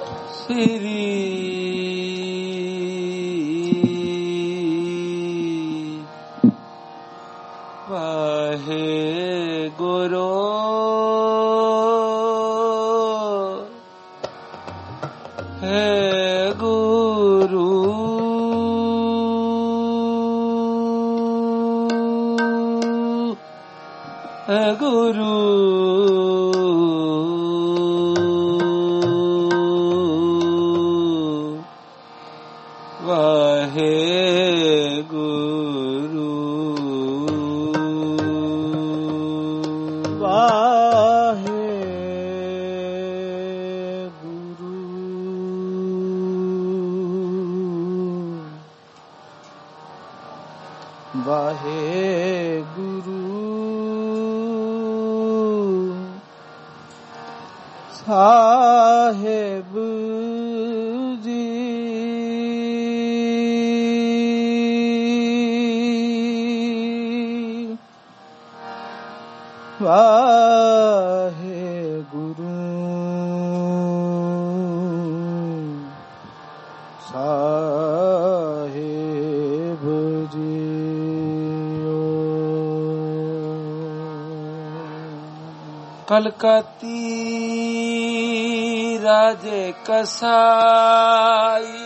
ਸ੍ਰੀ ਵਾਹਿਗੁਰੂ ਹੈ ਗੁਰੂ ਹੈ ਗੁਰੂ ਸਾਹਿਬ ਜੀ ਵਾਹਿਗੁਰੂ ਸਾਹਿਬ ਜੀ ਕਲਕਤੀ ਰਾਜੇ ਕਸਾਈ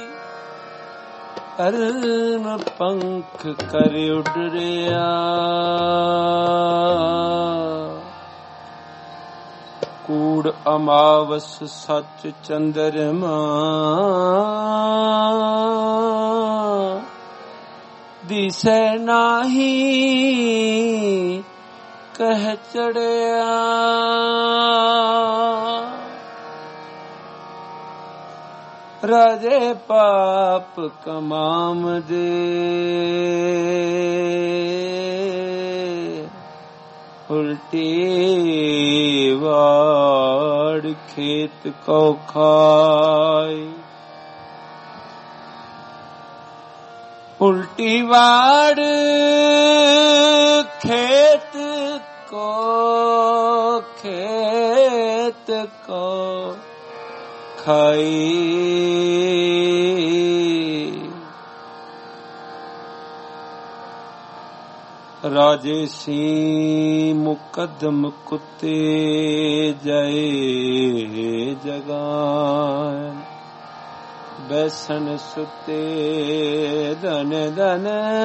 ਅਰਨ ਪੰਖ ਕਰ ਉਡਰਿਆ ਕੂੜ ਅਮਾਵਸ ਸੱਚ ਚੰਦਰਮਾ ਦਿਸੈ ਨਾਹੀ ਕਹਿ ਚੜਿਆ ਰਾਜੇ ਪਾਪ ਕਮਾਮ ਦੇ ਉਲਟੀ ਵਾੜ ਖੇਤ ਕੋ ਖਾਏ ਉਲਟੀ ਵਾੜ ਖੇਤ ਕੋ ਖਾਈ ਰਾਜੇ ਸੀ ਮੁਕਦਮ ਕੁੱਤੇ ਜਏ ਜਗਾਨ ਬੈਸਣ ਸੁਤੇ ਧਨ ਧਨ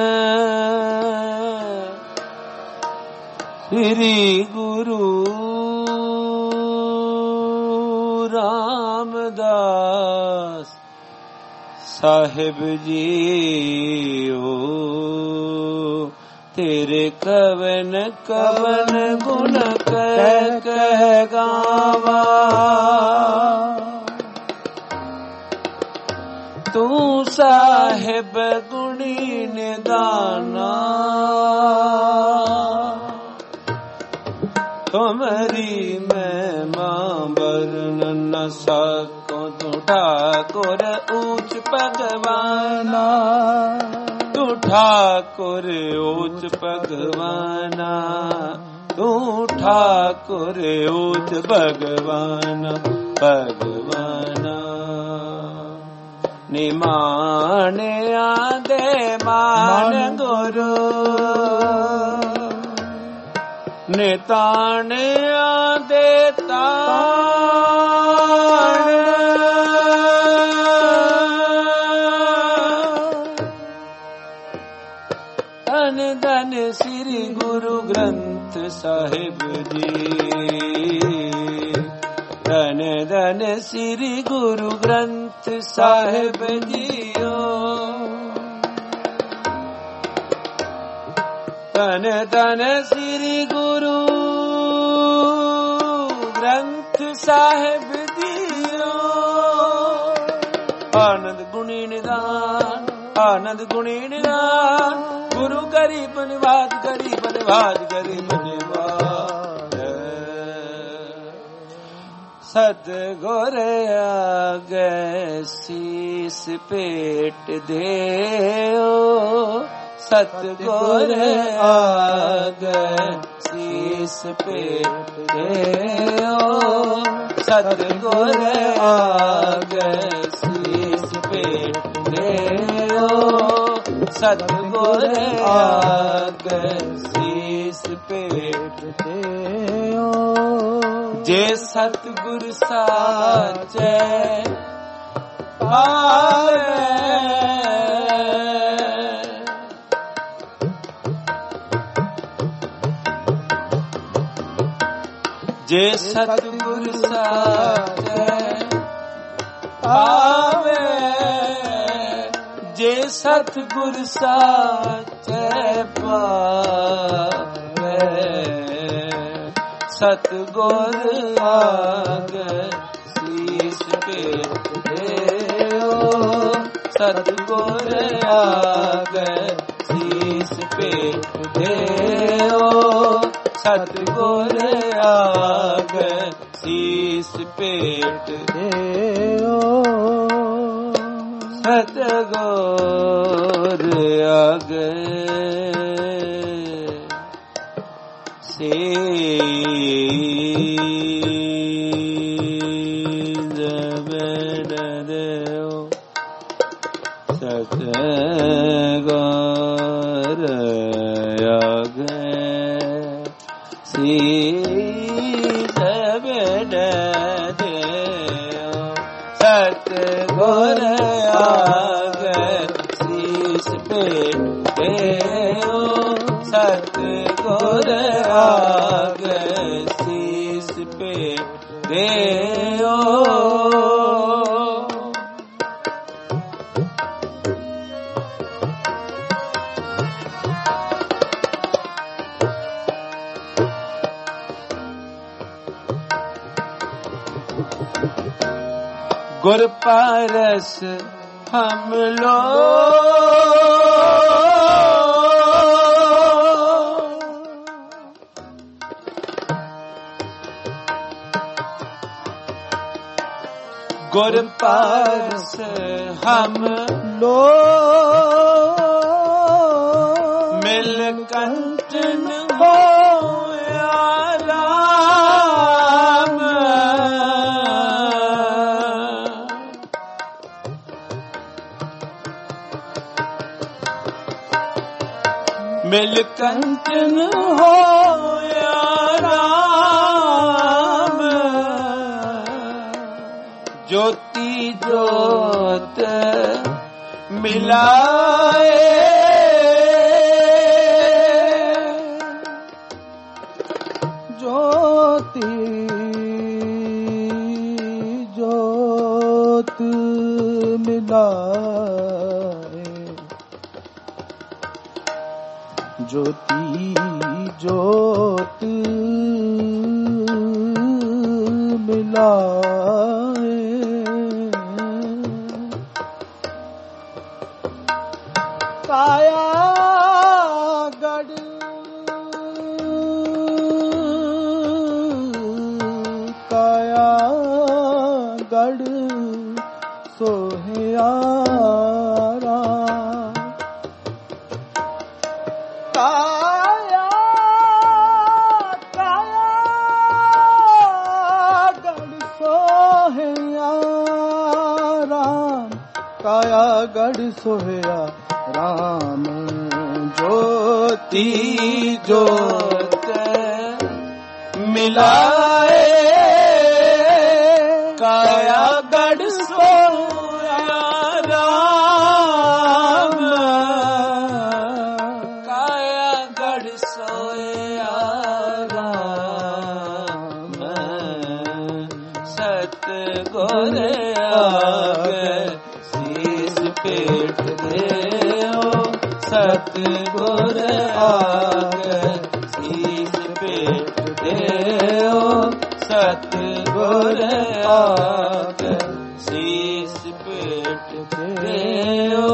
ਸ੍ਰੀ ਗੁਰੂ ਰਾਮਦਾਸ ਸਾਹਿਬ ਜੀਓ ਤੇਰੇ ਕਵਨ ਕਵਨ ਗੁਣ ਕਹਿ ਗਾਵਾ ਤੂੰ ਸਾਹਿਬ ਗੁਣੀ ਨਿਦਾਨਾ ਤੁਮਰੀ ਮਹਿਮਾ ਵਰਨ ਨ ਸਕੋ ਤੂੰ ਠਾਕੁਰ ਊਚ ਭਗਵਾਨਾ ਤੂੰ ਠਾਕੁਰ ਊਚ ਭਗਵਾਨਾ ਤੂੰ ਠਾਕੁਰ ਊਚ ਭਗਵਾਨਾ ਭਗਵਾਨਾ ਨਿਮਾਣਿਆ ਦੇ ਮਾਨ ਗੁਰੂ ਨਿਤਾਣਿਆ ਦੇ ਤਾਣ ਧਨ ਧਨ ਸ੍ਰੀ ਗੁਰੂ ਗ੍ਰੰਥ ਸਾਹਿਬ ਜੀ ਧਨ ਧਨ ਸ੍ਰੀ ਗੁਰੂ ਗ੍ਰੰਥ ਸਾਹਿਬ ਜੀਓ ਧਨ ਧਨ ਸ੍ਰੀ ਗੁਰੂ ਗ੍ਰੰਥ ਸਾਹਿਬ ਜੀਓ ਆਨੰਦ ਗੁਣੀ ਨਿਦਾਨ ਆਨੰਦ ਗੁਣੀ ਨਿਦਾਨ ਗੁਰੂ ਗਰੀਬ ਨਿਵਾਜ ਗਰੀਬ ਨਿਵਾਜ ਗਰੀਬ ਨਿਵਾਜ ਸਤਿਗੁਰ ਆਗੇ ਸੀਸ ਭੇਟ ਦਿਓ ਸਤਿਗੁਰ ਆਗੇ ਸੀਸ ਭੇਟ ਦਿਓ ਸਤਿਗੁਰ ਆਗੇ ਸੀਸ ਭੇਟ ਦਿਓ ਸਤਿਗੁਰ ਆਗੇ ਸੀਸ ਭੇਟ ਦਿਓ ਜੇ ਸਤਿਗੁਰ ਸਾਚੈ ਪਾਵੇ ਜੇ ਸਤਿਗੁਰ ਸਾਚੈ ਪਾਵੇ ਜੇ ਸਤਿਗੁਰ ਸਾਚੈ ਪਾਵੇ ਸਤਿਗੁਰ ਆਗੇ ਸੀਸ ਭੇਟ ਦਿਓ ਸਤਿਗੁਰ ਆਗੇ ਸੀਸ ਭੇਟ ਦਿਓ ਸਤਿਗੁਰ ਆਗੇ ਸੀਸ ਭੇਟ ਦਿਓ ਸਤਿਗੁਰ ਆਗੇ ਸੀਸ ਭੇਟ ਦਿਓ ਸਤਿਗੁਰ ਆਗੇ ਸੀਸ ਭੇਟ ਦਿਓ ਸਤਿਗੁਰ ਆਗੇ ਸੀਸ ਭੇਟ ਦਿਓ ਸਤਿਗੁਰ ਆਗੇ ਸੀਸ ਭੇਟ ਦਿਓ गुर पारस हम लोग गुर पारस हम लोग मिल कंचन हो मिल कंचन होया राम ज्योति ज्योत मिलाए ज्योति ज्योत मिलाए ज्योति ज्योत मिलाए काया गढ़ काया गढ़ सोहियारा काया काया गढ़ सोहिया राम काया गढ़ सोहिया राम ज्योति ज्योत मिलाए काया गढ़ सोहिया राम काया गढ़ सोहिया राम सतगुर आगे सीस भेट देओ सतगुर आगे सीस भेट देओ सतगुर आगे सीस भेट देओ।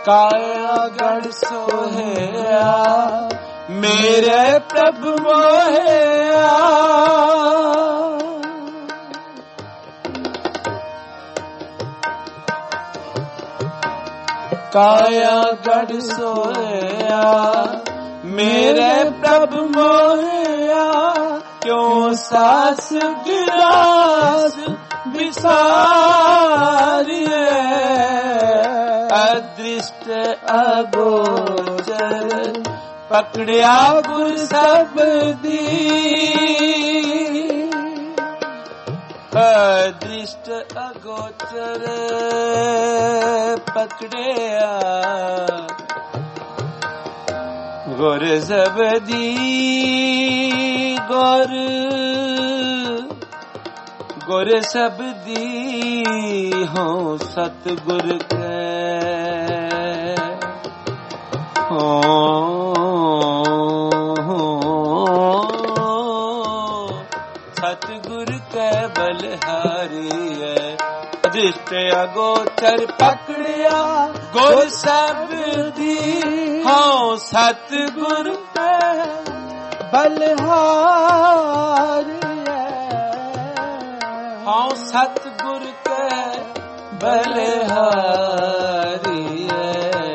काया गढ़ सोहया मेरे प्रभु मोहया। काया गढ़ सोया मेरे प्रभु मोहया। क्यों सास गिलास विसारिए अदृष्ट अगोचर पकड़िया गुर सबदी। अदृष्ट अगोचर पकड़िया गुर सबदी। गुर सबदी हो सतगुर के सतगुर के बलहारी है। अदृष्ट अगोचर पकड़िया गुर सबदी हो सतगुर के बलहारी है। हो सतगुर के बलहारी है।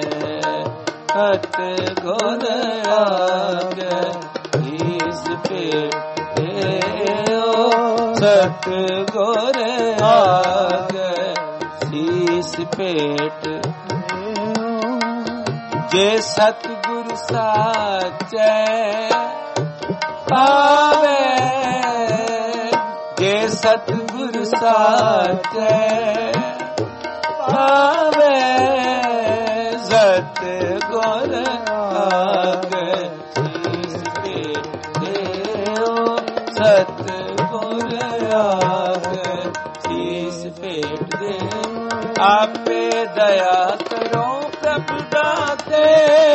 हट गुर आगे ईस पेट सतगुर आगे शीस पेट। जे सतगुर साचे पावे जे सतगुर साचे पावे सतगुर आगे शीस पेट सतगुर आगे शीस पेट दे। आपे दया करो प्रभु दाते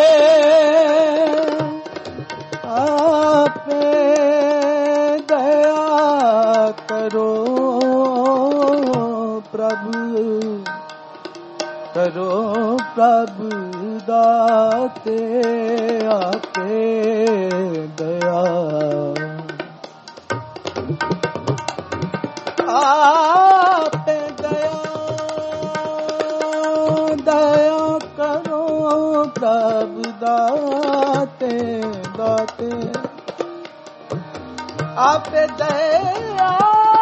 आपे दया करो प्रभु दाते आपे दया आपे दया करो प्रभु दाते दाते आपे दया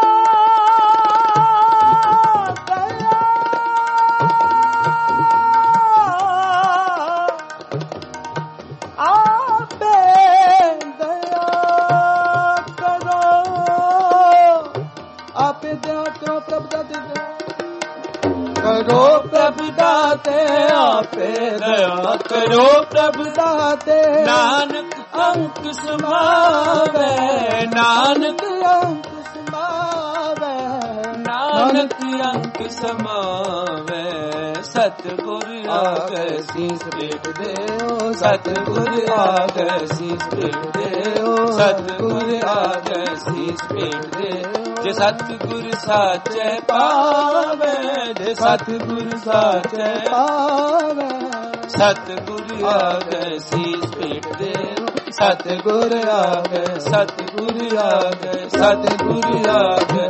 करो प्रभु दाते आपे दया करो प्रभु दाते। नानक अंक समावे नानक अंक समावे नानक अंक समावे। सतगुर आगे शीस पेट दे सतगुर आगे शीस पेट दे सतगुर आगे शीस पेट दे। जे सतगुर साचे पावे जे सतगुर साचे पावे सतगुर आगे शीस पेट दे सतगुर आगे सतगुर आगे सतगुर आगे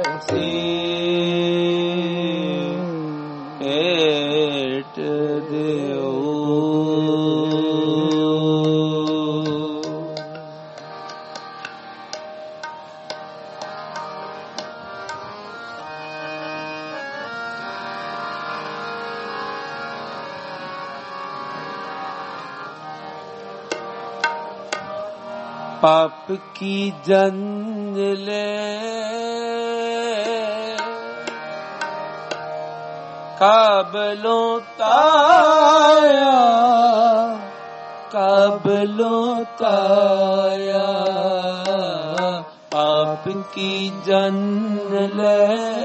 शीस पेट देओ। पाप की जंजले काबलों ताया काबलों ताया। पाप की जंजले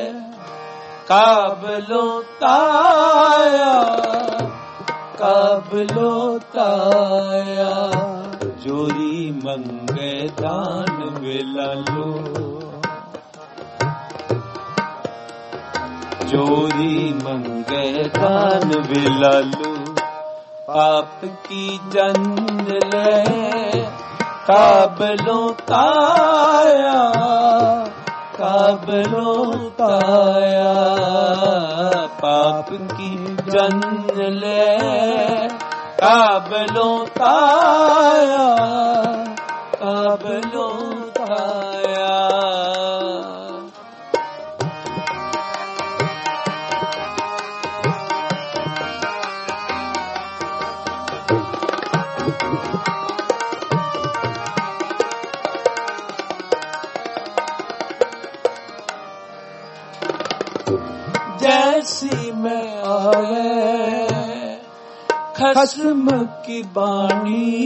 काबलों ताया काबलों ताया। जोरी मंगे दान विलालो जोरी मंगे दान विलालो। पाप की जंग ले काबलो ताया, काबलो ताया। पाप की जंग ले काबलो ताया, काबलो ताया। जैसी में आए खस्म की बाणी,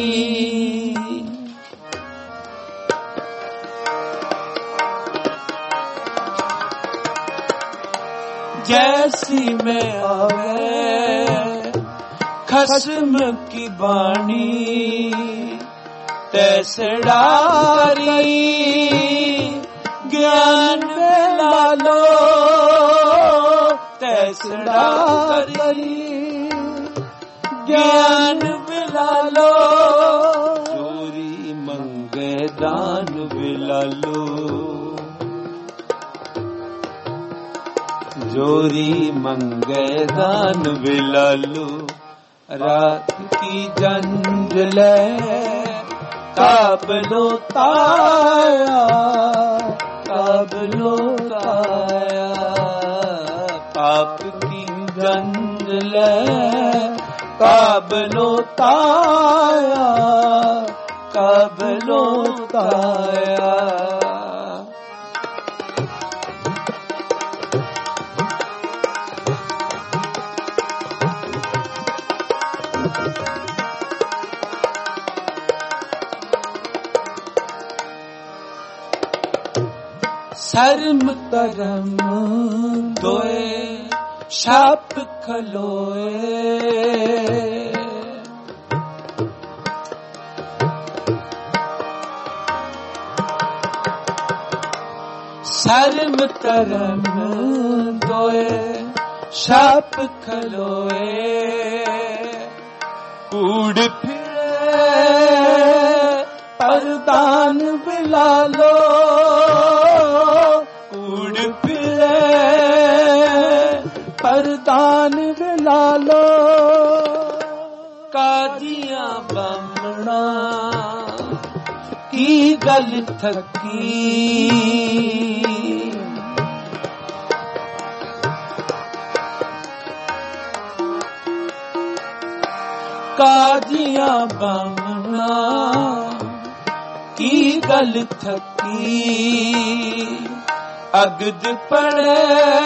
जैसी में आए खस्म की बाणी, तैसे डारी ज्ञान मिला लो, तैसे डारी ज्ञान मिला लो। चोरी मंगे दान मिला लो, जोरी मंगे दान मिला लो। रात की जंज ले काबलो ताया, काबलो ताया। पाप की जंज ले काबलो ताया, काबलो ताया। शर्म करम दोए शाप खलोए, शर्म करम दोए शाप खलोए। कूड़ फिरे परदान बिला लो, कूड़ फिरे परदान बिला लो। कादियां बमना की गल थकी, कादियां बमना की गल थकी। अगद पड़े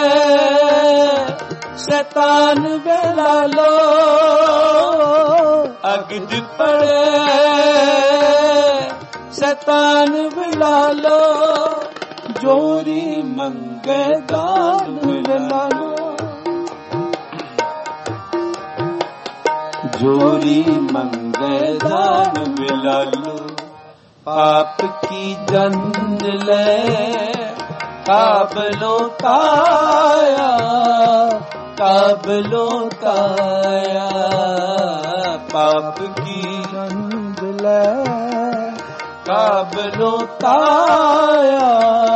शैतान बेला लो, अगद पड़े शैतान बेला लो। जोरी मंगे दान बेला लो, जोरी मंगे दान बेला लो। पाप की जंज ले काबलो ताया, काबलो ताया। पाप की जंज ले काबलो ताया,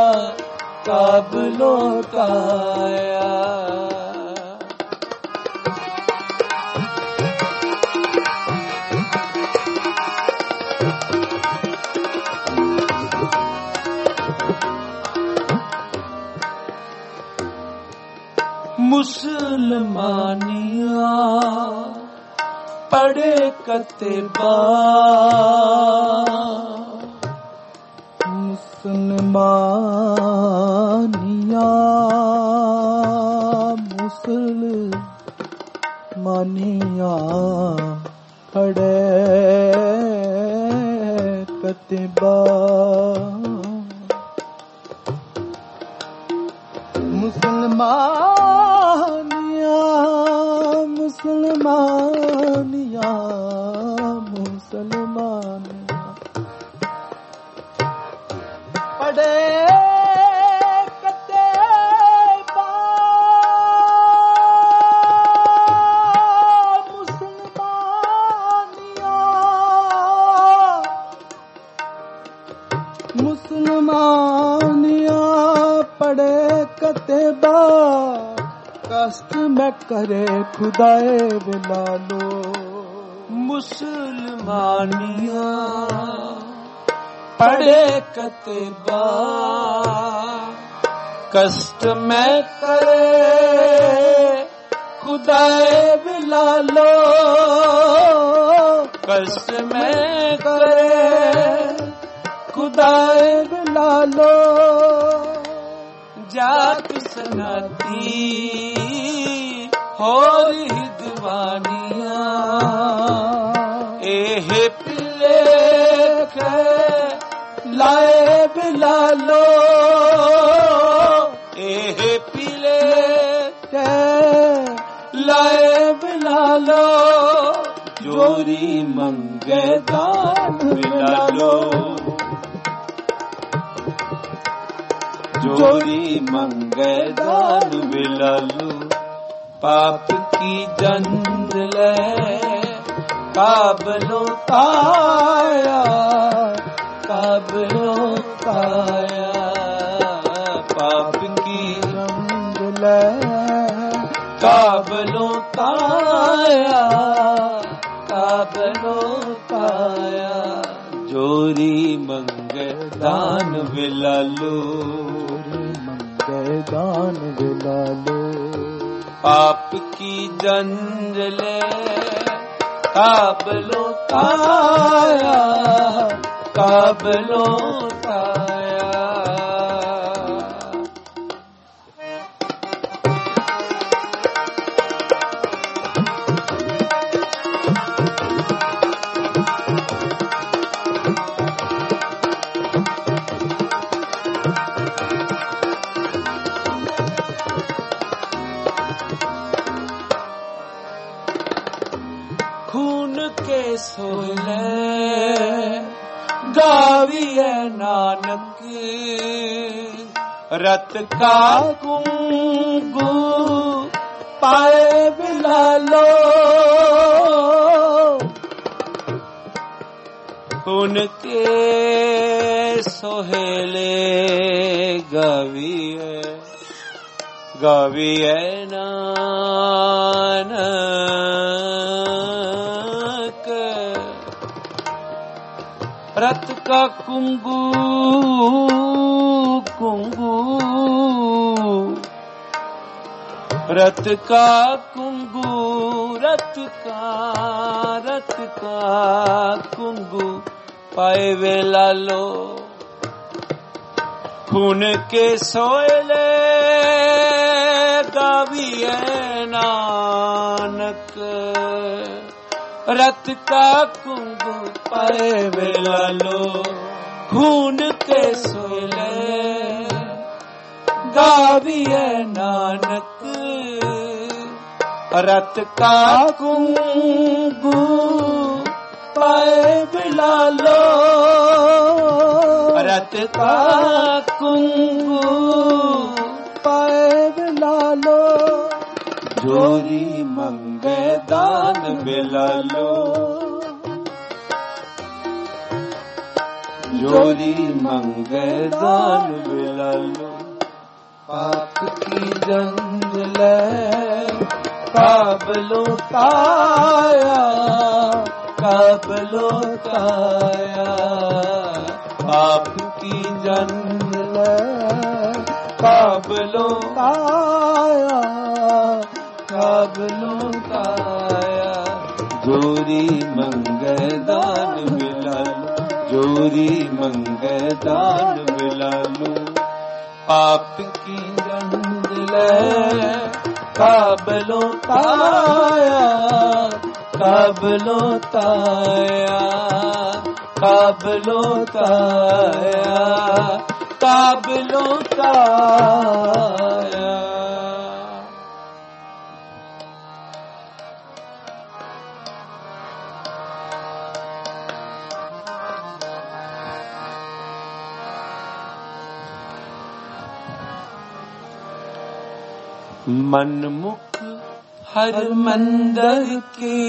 काबलो ताया। मुसलमानिया पढ़े कतेबा, मुसलमानिया मुसलमानिया पढ़े कतेबा। मुसलमानिया मुसलमानिया मुसलमानिया पढ़े कतेबा। मुसलमानिया कतेबा कष्ट में करे खुदाए बिना लो। मुसलमानिया पढ़े कतेबा कष्ट में करे खुदाए बिना लो। कष्ट में करे खुदाए बिना लो। जात सनाती होर हिदवानिया एह पिले के लाए बिला लो। एह पिले के लाए बिला लो। जोरी मंगे दान बिला लो। जोरी मंगे दान बिला लो। पाप की जंज ले काबलो ताया। काबलो ताया। पाप की जंज ले काबलो ताया। काबलो ताया। जोरी मंगे दान बिला लो। दान बिला लो। पाप की जंज ले काबलो ताया। काबलो ताया। खून के सोले गाविए नानक। रत का कुंगू पाए बिला लो। खून के सोहेले गाविए गाविए नानक। रत का कुंगू कुंगू। रत का कुंगू। रत का कुंगू पाए वेला लो। खून के सोयले गाविए नानक। रत का कुंगू पाए वेला लो। खून के सोयले गाविए नानक। रत का कुंगू पाए बिला लो। रत का कुंगू पाए बिला लो। जोरी मंगे दान बिला लो। जोरी मंगे दान बिला लो। पाप की जंज ले काबलो ताया। काबलो ताया। पाप की जंज ले काबलो ताया। काबलो ताया। जोरी मंगे दान बिला लो। जोरी मंगे दान बिला लो। पाप की जंज ले काबलो ताया। काबलो ताया। काबलो ताया। काबलो ताया। मनमुख हर मंदर की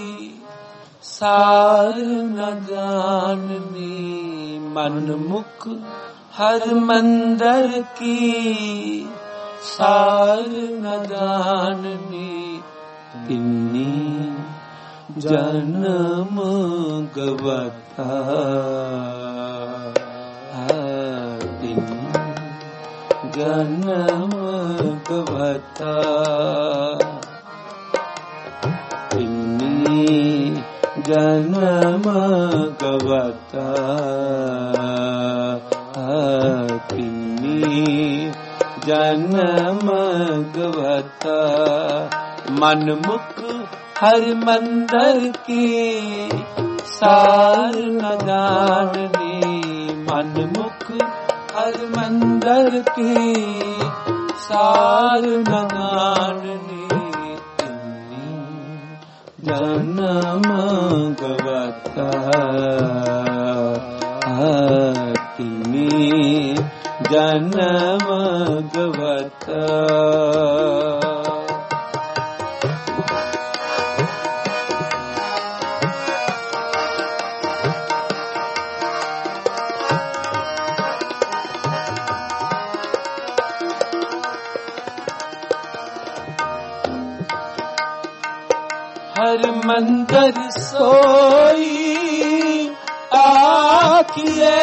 सार न जाननी। मनमुख हर मंदर की सार न जाननी तिन्नी जन्म गवता जन्म गवता तिन्नी जन्म गवता तिन्नी जन्म गवता मन मुख हर मंदर की सार न जाननी मन मुख हर मंदर की सार न जाननी तिन्नी जन्म गवता तिन्नी जन्म गवता हर मंदिर सोई आखिए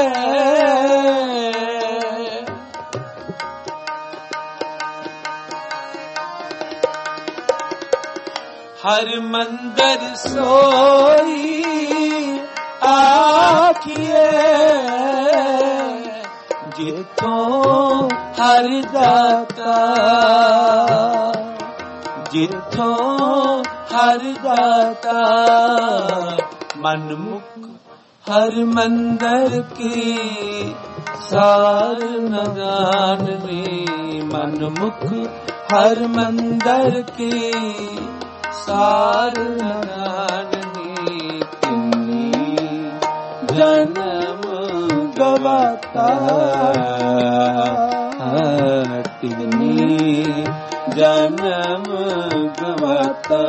हर मंदिर सोई आखिए जिथों हर दाता जिथों हर दाता मन मुख हर मंदिर की सार न जाननी मन मुख हर मंदिर की सार न जाननी तिन्नी जन्म गवता तिन्नी जन्म गवता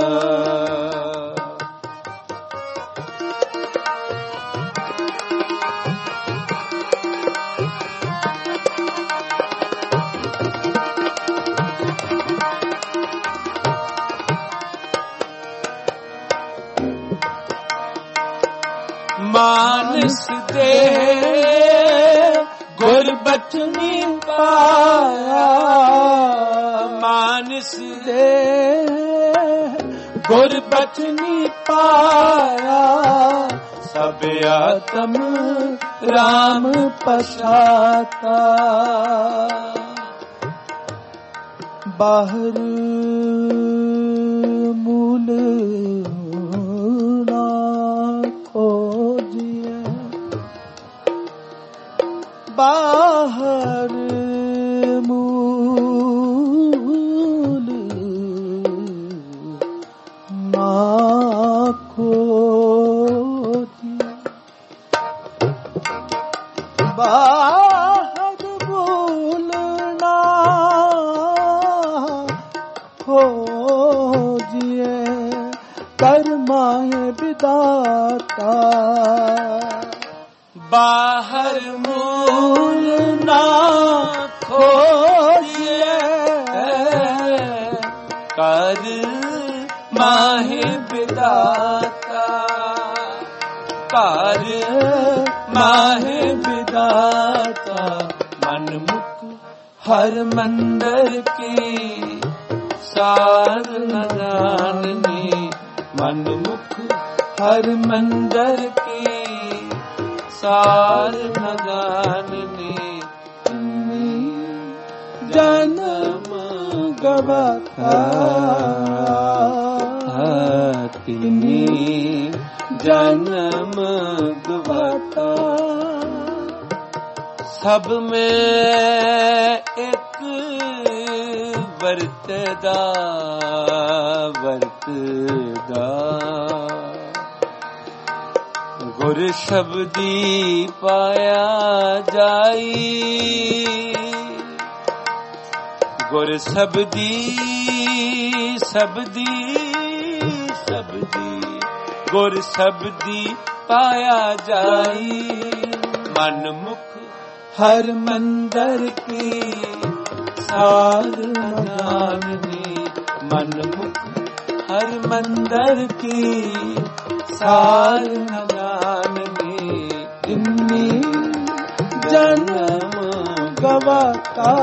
मानस दे गुरबचनी पाया मानस दे गुरबचनी पाया सब आत्म राम पछाता बाहर मूल ना खोजिए बाहर मूल ना खोजिए बाहर मूल ना खोजिए कर्माए विदाता बाहर मूल ना खोजिए कर माहे विदाता कर माहे विदाता मन मुख हर मंदिर की सार न जाननी मन मुख हर मंदिर की सार न जाननी जन्म गवता तिन्नी जन्म गवता सब में एक वरतदा गुर शब्दी पाया जाई गुर शब्दी गुर शब्दी पाया जाई मन मुख हर मंदिर की सार न जाननी, मन मुख हर मंदर की सार न जाननी। इन्नी जन्म गवाता,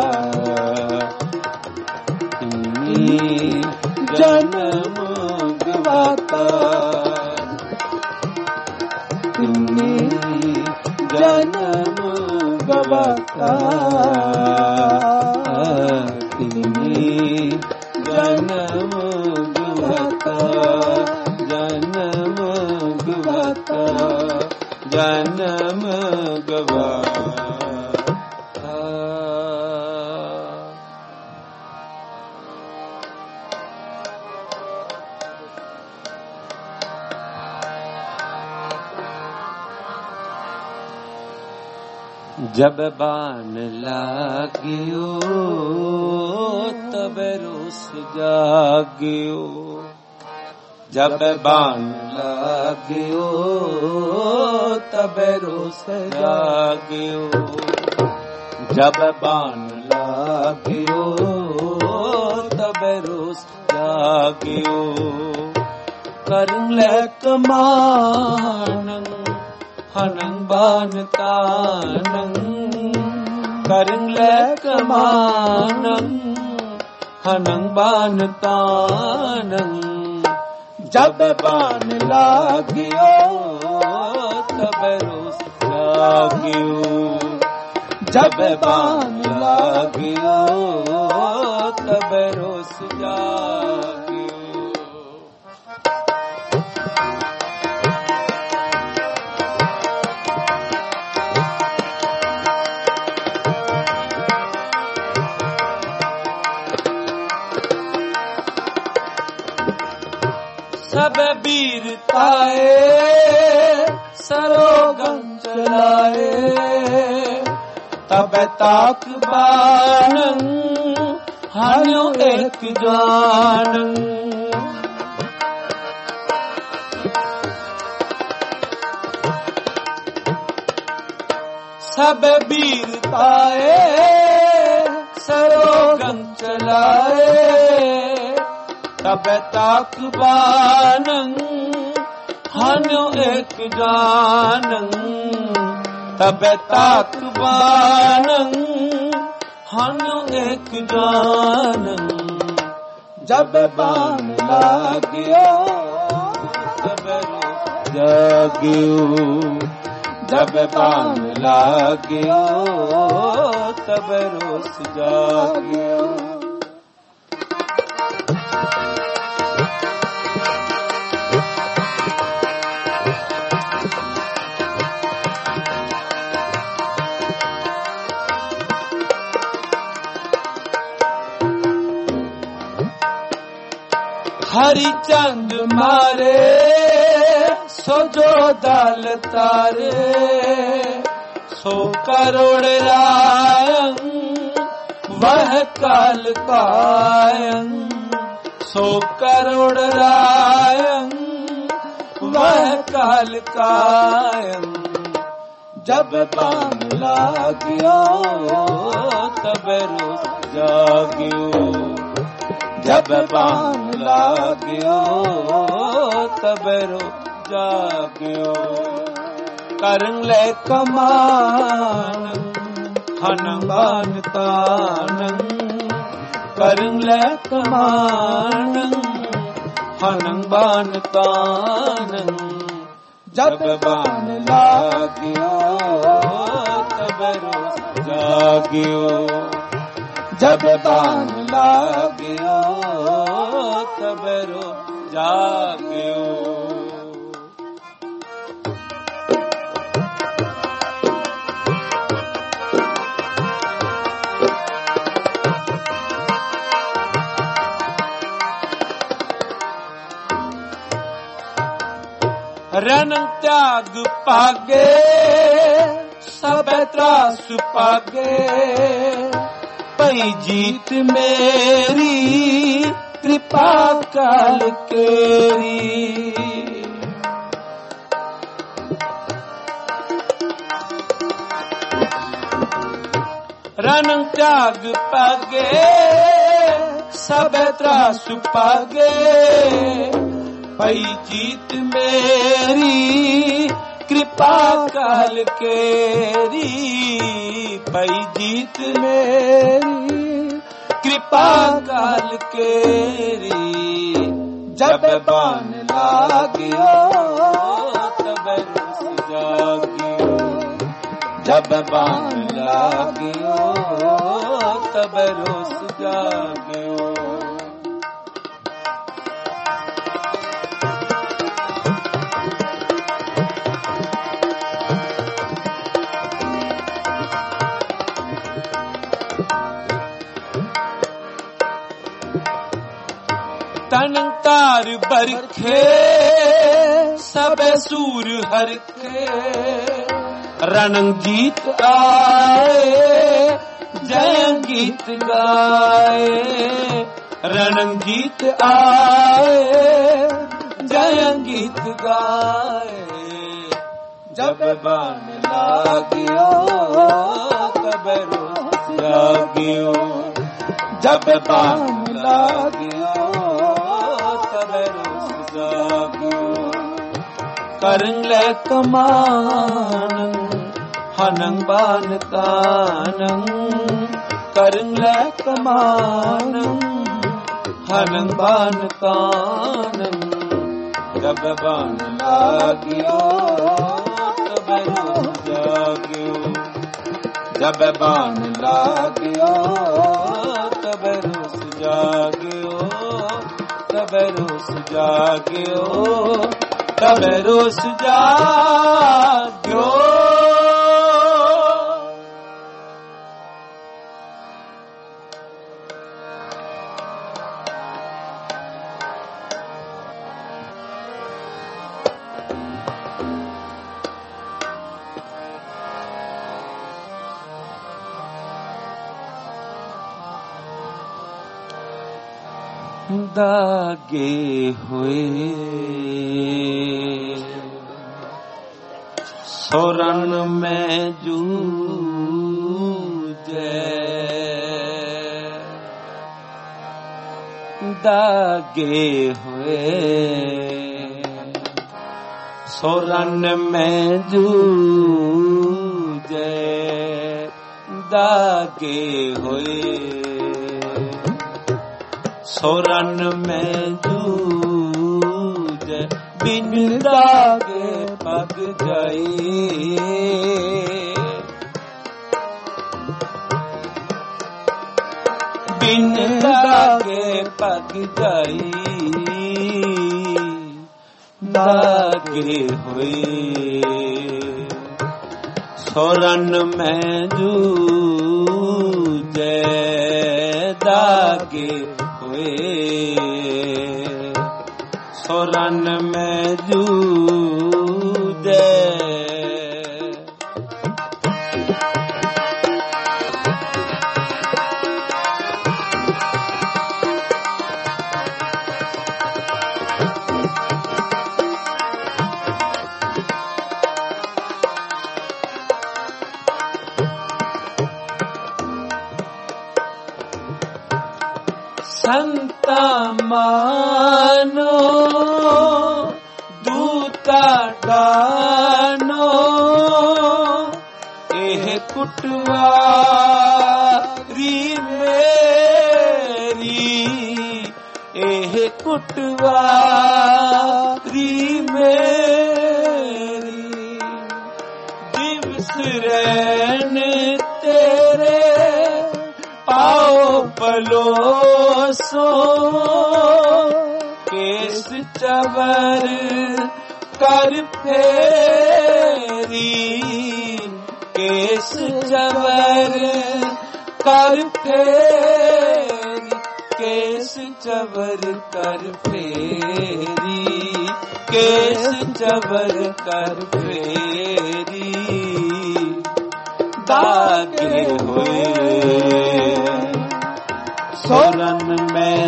इन्नी जन्म गवाता, इन्नी जन्म गवाता, इन्नी जन्म गवाता, जन्म गवाता, जन्म गवाता। जब बान लागियो तब रोस जागियो, जब बान लागियो तब रोस जागियो, जब बान लागियो तब रोस जागियो। करं ले कमानंग हनंग बान तानंग, करं ले कमानंग हनंग बान तानंग। जब बान लागियो तब रोस जागियो, जब बान लागियो तब रोस जागियो। सब वीरताए सरोगम चलाए, तब ताक बानंग हान्यो एक जानंग। सब वीरताए सरोगम चलाए, तब ताक बानंग हान्यो एक जानंग। तब ताक बानंग हान्यो एक जानंग। जब बान लागियो तब रोस जागियो, जब बान लागियो तब रोस जागियो। हरिचंद मारे सो जो दाल तारे, सो करोड़ रायंग वह काल कायंग। सो करोड़ रायंग वह काल कायंग। जब बान लागियो तब रोस जागियो, जब बान लागियो तब रोस जागियो। करं ले कमानंग हनंग बान तानंग, करं ले कमानंग हनंग बान तानंग। जब बान लागियो तब रोस जागियो, जब बान लागियो तब रोस जागियो। रन त्याग पागे सब त्रास पागे, पई जीत मेरी कृपा काल केरी। रण त्याग पागे सब त्रास पागे पई जीत मेरी कृपा काल केरी पई जीत मेरी कृपा काल केरी जब बाण लागियो तब रोस जागियो जब बाण लागियो तब रोस जागियो तन तार बरखे सब सूर हरखे रण जीत आए जय गीत गाए रण जीत आए जय गीत गाए जब बाण लागियो तब रोस जागियो जब बाण लागियो तब रोस जागियो करंग ले कमान हनंग बान कानंग करंग ले कमान हनंग बान कानंग जब बाण लागियो तब रोस जागियो जब बाण लागियो तब रोस जागियो तब रोस जागियो तब रोस जागियो दागे हुए सोरन में जूझे दागे हुए सोरन में जूझे दागे हुए सोरन में जूझ बिन दागे पग जाई बिन दागे पग जाई दागे हुए सोरन में जूझ दागे सोरन में जूझे संता मानो दूता डानो एह कुटवारी मेरी एह कुटवारी मेरी दिवस रैन तेरे पाओ पलोसो केस चवर कर फेरी केस चवर कर फेरी केस चवर कर फेरी केस चवर कर फेरी दागे हुए सोरन में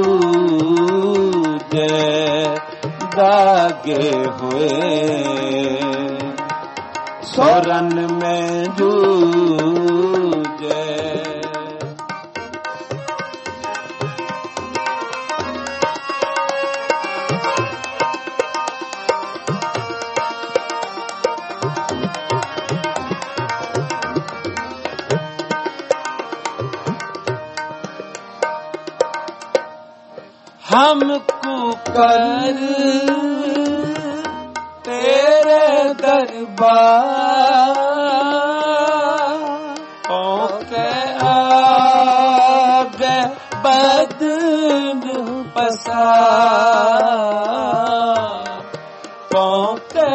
जूझे दागे हुए सोरन में जूझे हमको कर तेरे दरबार पहुँचे आगे बदन पसार पहुँचे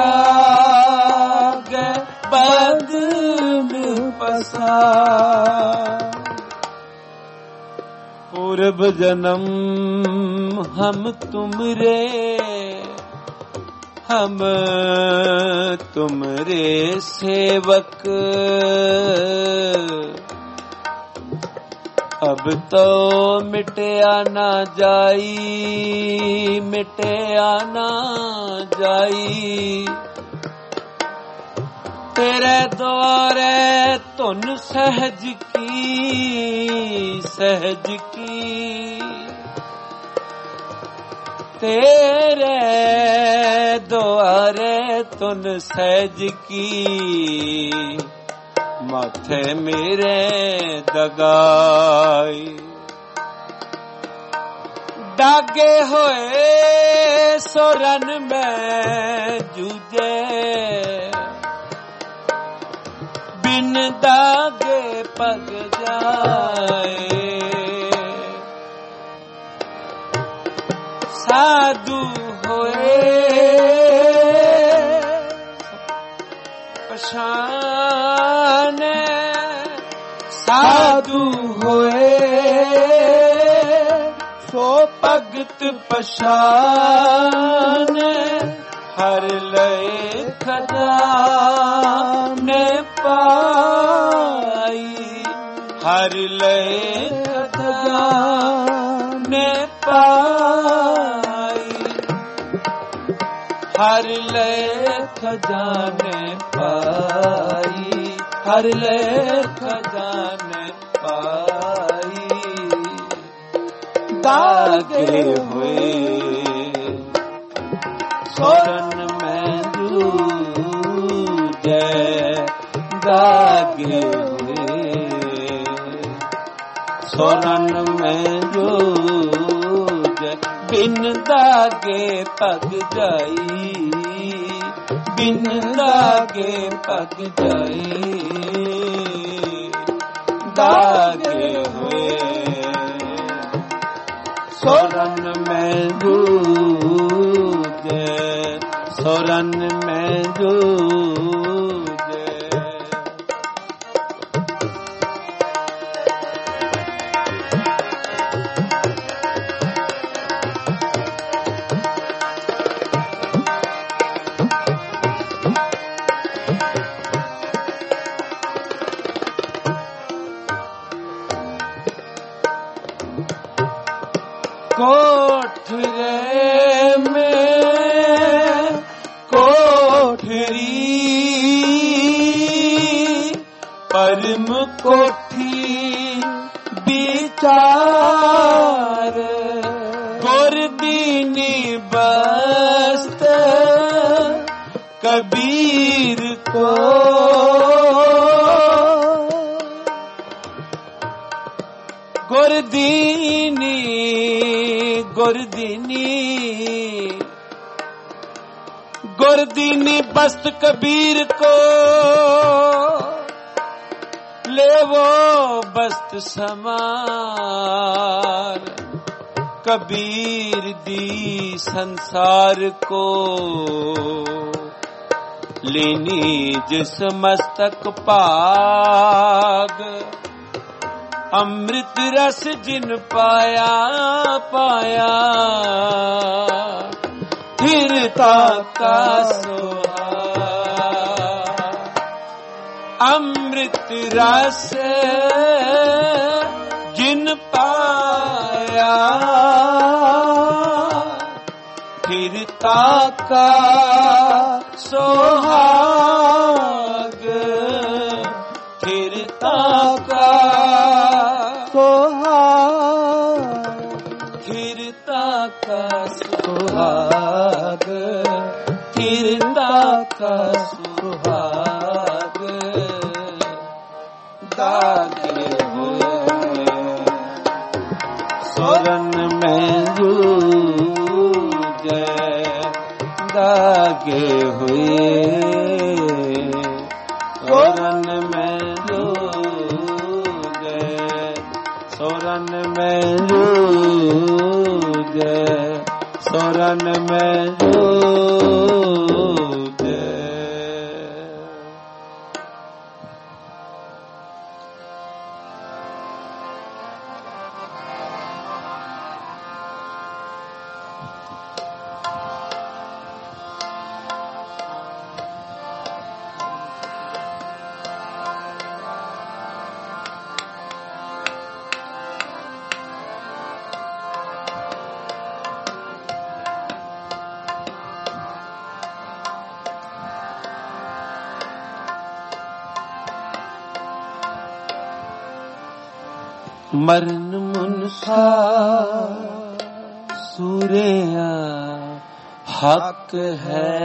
आगे बदन पसार पूर्व जन्म हम तुमरे सेवक अब तो मिटया ना जाई तेरे द्वारे तुन सहज की तेरे द्वारे तुन सहज की माथे मेरे दगाई दागे होए सोरन में जूझे बिन दागे पग जाए साधु होए पशाने साधु होए सो भगत पशाने हर लय खजाने पाई हर लय खजाने पाई हर लय खजाने पाई हर लय खजाने पाई दागे हुए सोरन में जूझे दागे हुए सोरन में जूझे बिन दागे पग जाई बिन दागे पग जाई दागे हुए सोरन में जूझे सोरन में जूझे कोठरे में कोठरी परम कोठी विचार गुरदीनी बस्त कबीर को गुरदीनी गुरदीनी बस्त कबीर को ले वो बस्त समार कबीर दी संसार को लेनी जिस मस्तक पाग अमृत रस जिन पाया फिरता का सोहा अमृत रस जिन पाया फिरता का सोहाग फिरता का फिरता का सुहाग फिरता का सुहाग दागे हुए सोरन में लागे हुए सोरन में रूगे, सोरन में रूगे, सोरन में रूगे। मरण मुनसा सूर्या हक है,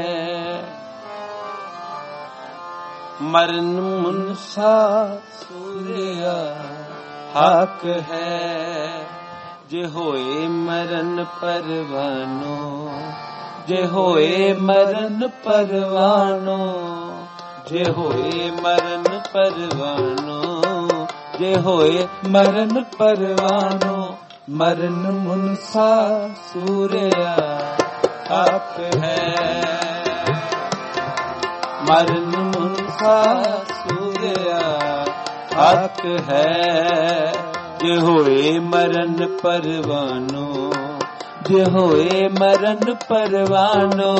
मरण मुनसा सूर्या हक है। जे होए मरण परवानो, जे होए मरण परवानो, जे होए मरण परवानो, जे होए मरण परवानो। मरण मुनसा सूर्या हक है, मरण मुनसा सूर्या हक है। जे होए मरण परवानो, जे होए मरण परवानो,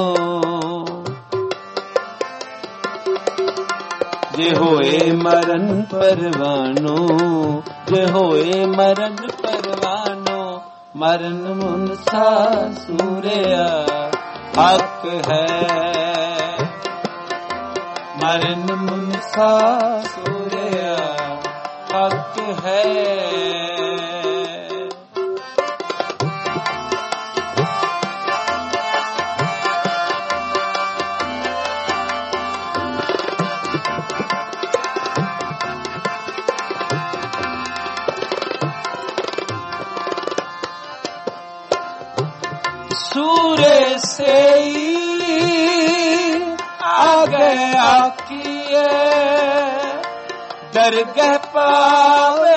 जे होए मरण परवानो, जे होए मरण परवानो। मरण मुनसा सूर्या हक है, मरण मुनसा सूर्या हक है। सूर्य से आगे आकिए दरगह पावे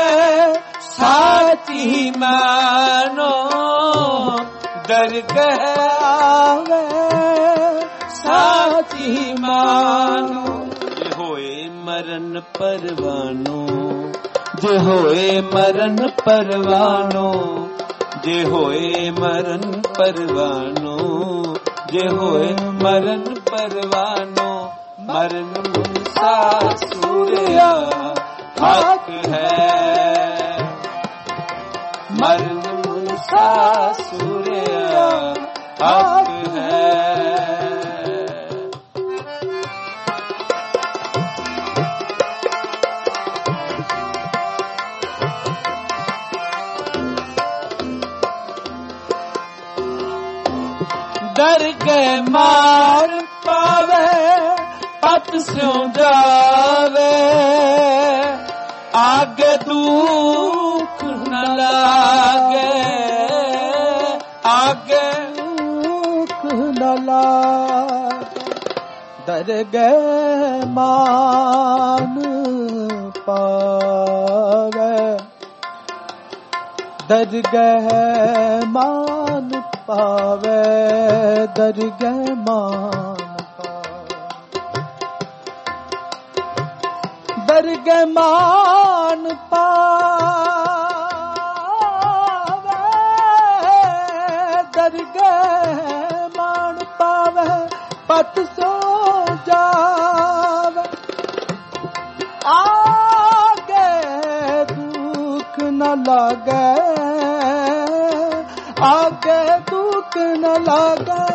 साथी मानो, दरगह आवे साथी मानो। जे होए मरण परवानो, जे होए मरण परवानो, जे होए मरण परवानो, जे होए मरण परवानो। मरण मुनसा सूर्या हक है, मरण मुनसा सूर्या हक है। दरगह मार पावे पत स्यों जावे, आगे दुख न लागे, आगे दुख न लागे। दरगह मान पावे, दरगह मान पावे, दरगह मान पावे, दरगह मान पावे, दरगह मान पावे पत सो जावे। आगे दुख न लागे, आगे दुख न लागे।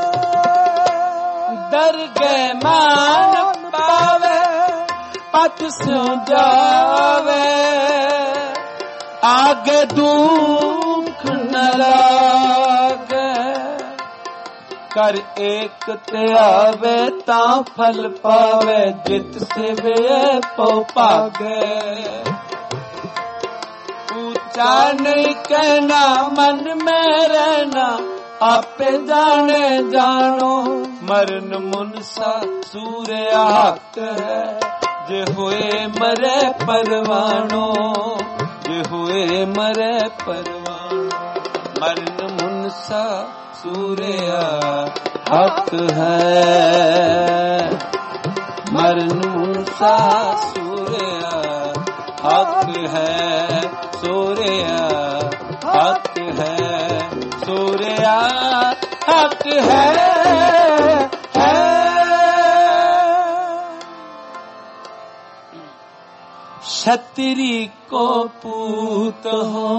दरगह मान पावे पत सो जावे, आगे दुख न लागे। कर एक ते आवे ता फल पावे, जित सेवे पो पागे। ऊंचा नहीं कहना मन में रहना, आपे जाने जानो मरण मुनसा सूर्य हक है जे हुए मरे परवानो जे हुए मरे परवानो मरण मुनसा सूर्य हक है मरण मुनसा सूर्य हक है सूर्य हक है सूर्य हक है क्षत्रि को पूत हो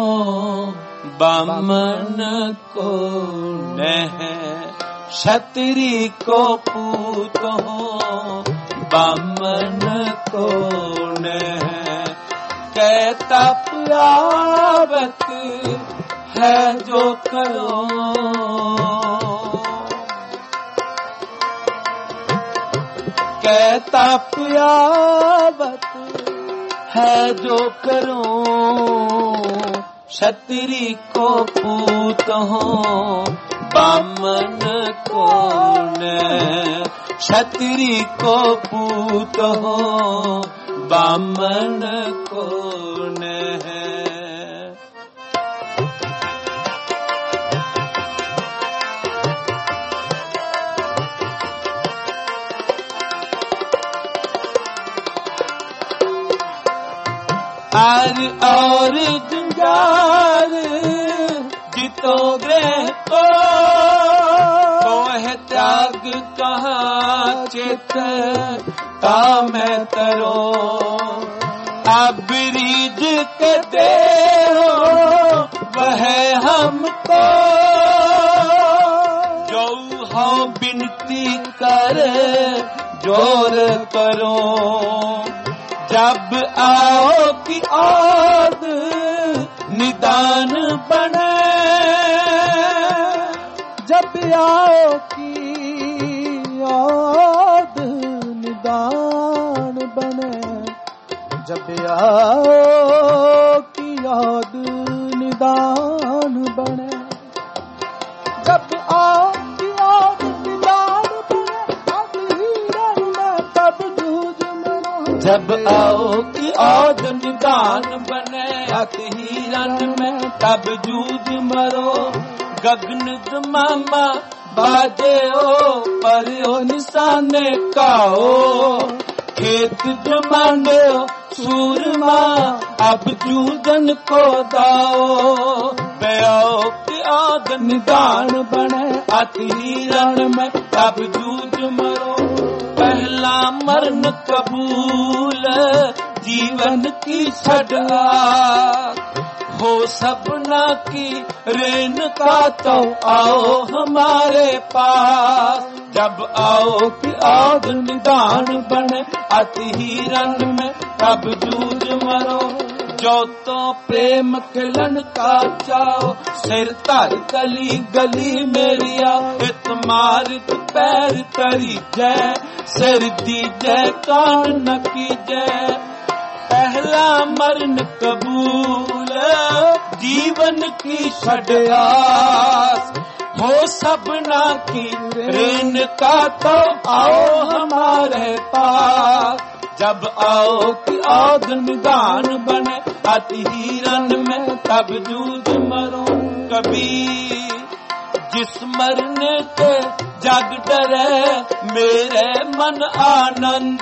बामन को नह क्षत्रि को पूत हो बामन को नह कहता प्यावत है जो करो कहता प्यावत है जो करो क्षत्रि को पूत हो बामन को न क्षत्रि को पूत हो बामन को न आर और जंगार जितो ग्रह को तो है त्याग कहाँ चित ता मैं तरो अब रीज के दे हो वह हमको जो हो बिनती कर जोर करो जब आओ कि आद निदान बने जब आओ कि आद निदान बने जब आओ कि आद निदान बने जब आओ कि आद निदान बने तब जूझ में जब आओ कि आद निदान बने हिरन में तब जूझ मरो गगन दमामा बाजे ओ पर ओ निशाने काओ खेत जमाने सूरमा अब जूझन को दाओ बेओ कि आद निदान बने हिरन में तब जूझ मरो पहला मरण कबूल जीवन की छड़ा हो सपना की रेन का तो आओ हमारे पास जब आओ कि आद निदान बने हिरन में तब जूझ मरो जो तो प्रेम खिलन का चाओ सिर तर गली गली मेरिया इतमार पैर तरी जय सिर दी जय कान न की जय पहला मरण कबूल जीवन की छड़ास हो सबना की रेन का तो आओ हमारे पास जब आओ कि आद निदान बने हिरन में तब जूझ मरो कबीर जिस मरने के जग डरे मेरे मन आनंद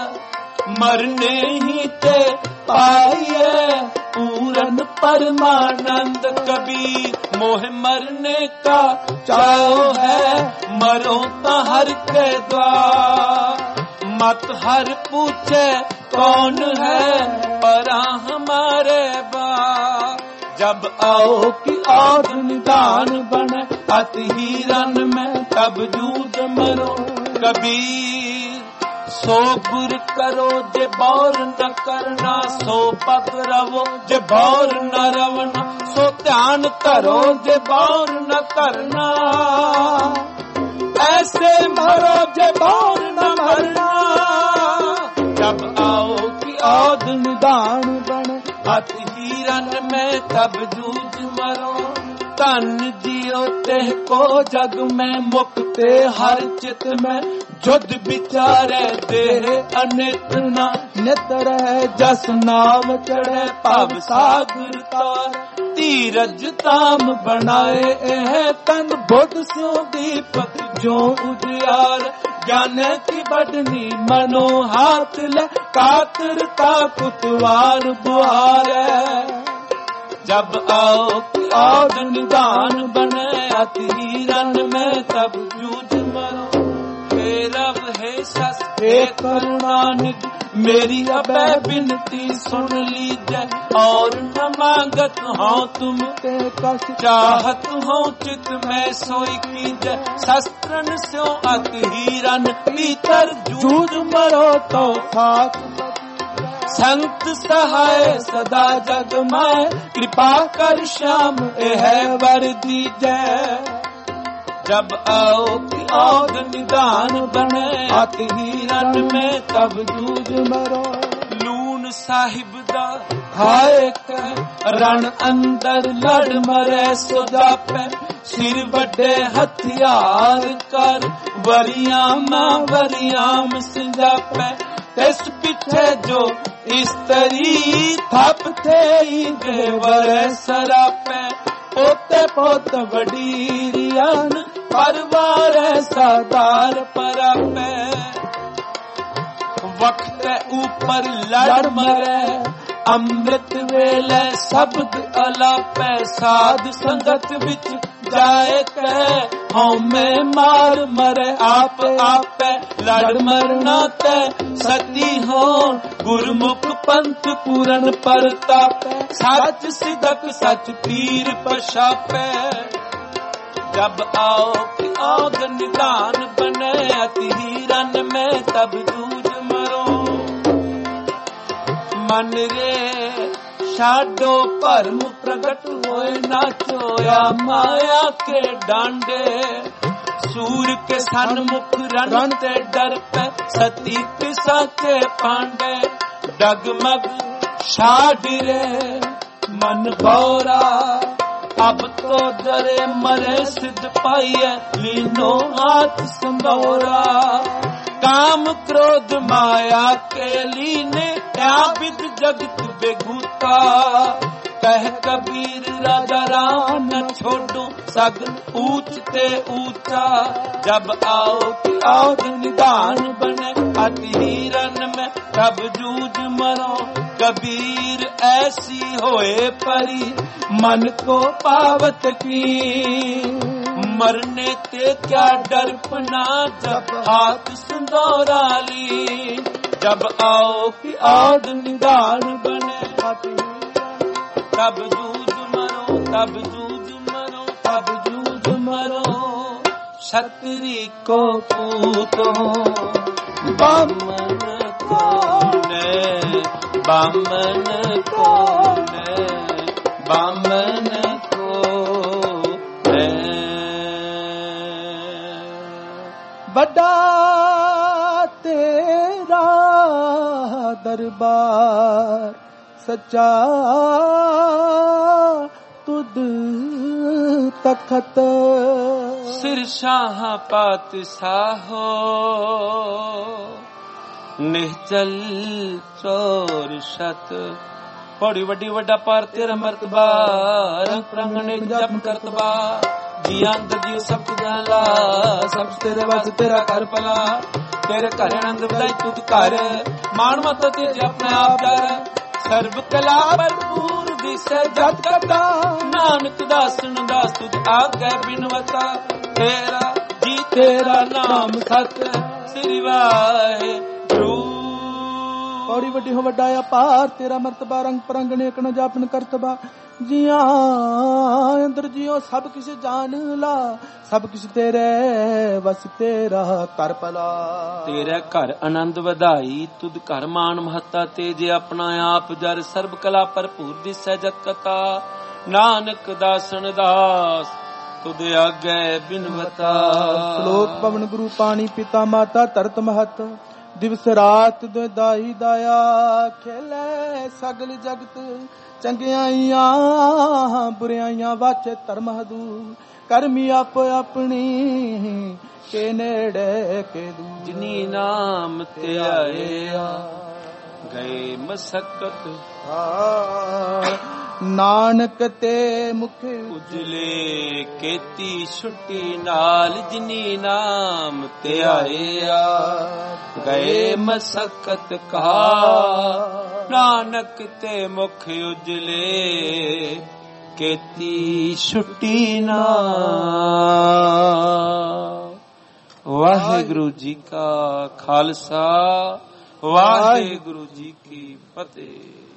मरने ही ते पाइए पूरन परमानंद कबीर मोह मरने का चाओ है मरो तो हर के द्वार मत हर पूछे कौन है परा हमारे बा जब आओ कि आद निदान बने हिरन में तब जूझ मरो कबीर सो गुर करो जे बौर न करना सो पग रवो जे बौर न रवना सो ध्यान करो जे बौर न करना ऐसे मरो जे बौर न मरना जब आओ कि आद निदान बने हिरन में तब जूझ मरो ਧਨ ਜਿਉ ਤੇ ਕੋ ਜਗ ਮੈਂ ਮੁਕਤੇ ਹਰ ਚਿਤ ਮੈਂ ਜੁਦ ਵਿਚਾਰੇ ਦੇਹ ਅਨਿਤ ਨਾ ਨਿਤ ਰਹਿ ਜਸ ਨਾਮ ਚੜ੍ਹੈ ਭਵ ਸਾਗਰ ਤਾਰ ਧੀਰਜ ਤਾਮ ਬਣਾਏ ਇਹ ਤਨ ਬੁੱਧ ਸਿਉ ਦੀਪਕ ਜੋ ਉਜਿਆਰ ਗਿਆਨ ਕੀ ਬੜਨੀ ਮਨੋ ਹਾਥ ਲੈ ਕਾਤਰ ਤਾ ਕੁਤਵਾਰ ਬੁਹਾਰੈ जब आओ कि औध निदान बने अति रन में तब जूझ मरो हे रब हे सस हे करुणानिध मेरी अबै बिनती सुन लीजै और न मांगत हूँ तुम ते कस चाहत हूँ चित में सोई कीजै शस्त्रन स्यो अति रन भीतर जूझ मरो तो साथ संत सहाय सदा जग माय कृपा कर श्याम यह वर दीजै जब आओ कि औध निदान बने अति रन में तब जूझ मरो लून साहिब दा खाए रण अंदर लड़ मरे सो जापे सिर बड़े हथियार कर वरियाम सिंजापे इस पिछे जो इस्तरी थप थे देवर सरापे पोते पोत वडीरियान परवार सरदार परापे वक्त ऊपर लड़ मरे अमृत वेले शब्द अलापे साध संगत विच जाए कह हमें मार मरे आप आपे लड़ मरना ते सती हो गुरमुख पंथ पूरन परतापे सच सिदक सच पीर पछापे जब आओ कि औध निदान बने अति रन में तब जूझ मरो मन रे छाडो भरम प्रगट होए नाचोया माया के डांडे सूर के सन्मुख रन ते डर पे सती पिसाचे पांडे डगमग छाडिरे मन भौरा अब तो डरे मरे सिद्ध पाइए लीनो हाथ संभौरा काम क्रोध माया के लीने क्या विद जगत बेगूता कह कबीर राजा राम न छोड़ो सगन ऊंचते ऊंचा जब आओ कि औध निदान बने अति रन में तब जूझ मरो कबीर ऐसी होए परी मन को पावत की मरने ते क्या डरपना जब हाथ संदौरा ली जब आओ कि औध निदान बने तब जूझ मरो तब जूझ मरो तब जूझ मरो क्षत्रि को पूतो बामन कोने बामन कोने बामन कोने बड़ा तेरा दरबार सच्चा तुद तखत सिर शाह पातशाहो निश्चल चोर शत बड़ी वड्डी वड्डा पार तेरा मर्तबा रंग प्रंगने जप करतबा जी अंदर जी सब जाला सब तेरे बस तेरा कर पला तेरे घर आनंद बधाई तुद घर मान मत तेज अपने आप जा सर्व कला भरपूर दिसे जत कटा नानक दासन दास तुद आगे बिनवता तेरा जी तेरा नाम सत श्री वाहिगुरू बड़ी वड्डी हो वड्डा अपार तेरा मर्तबा रंग परंगने एक न जापन करतबा जिया अंदर जियो सब किस जान ला सब किस तेरे बस तेरा कर पला तेरे घर आनंद वधाई तुद घर मान महता तेजे अपना आप जर सर्व कला भरपूर दिसै जत कथा नानक दासन दास तुद आगे बिनवता श्लोक पवन गुरु पानी पिता माता तरत महत ਦਿਵਸ ਰਾਤ ਦਾਈ ਦਾਇਆ ਖੇਲੇ ਸਗਲ ਜਗਤ ਚੰਗਿਆਈਆਂ ਬੁਰਿਆਈਆਂ ਵਾਚੇ ਧਰਮ ਹਦੂ ਕਰਮੀ ਆਪ ਆਪਣੀ ਕੇ ਨੇੜੇ ਕੇ ਦੂ ਜਿਨੀ ਨਾਮ ਧਿਆਇਆ ਗਏ ਮਸਕਤ ਨਾਨਕ ਤੇ ਮੁਖ ਉਜਲੇ ਕੀਤੀ ਛੁੱਟੀ ਨਾਲ ਜਿਨੀ ਨਾਮ ਧਿਆਇਆ ਗਏ ਮਸਕਤ ਕਹਾ ਨਾਨਕ ਤੇ ਮੁਖ ਉਜਲੇ ਕੀਤੀ ਛੁੱਟੀ ਨਾਲ। ਵਾਹਿਗੁਰੂ ਜੀ ਕਾ ਖਾਲਸਾ ਵਾਹਿਗੁਰੂ ਜੀ ਕੀ ਫਤਿਹ।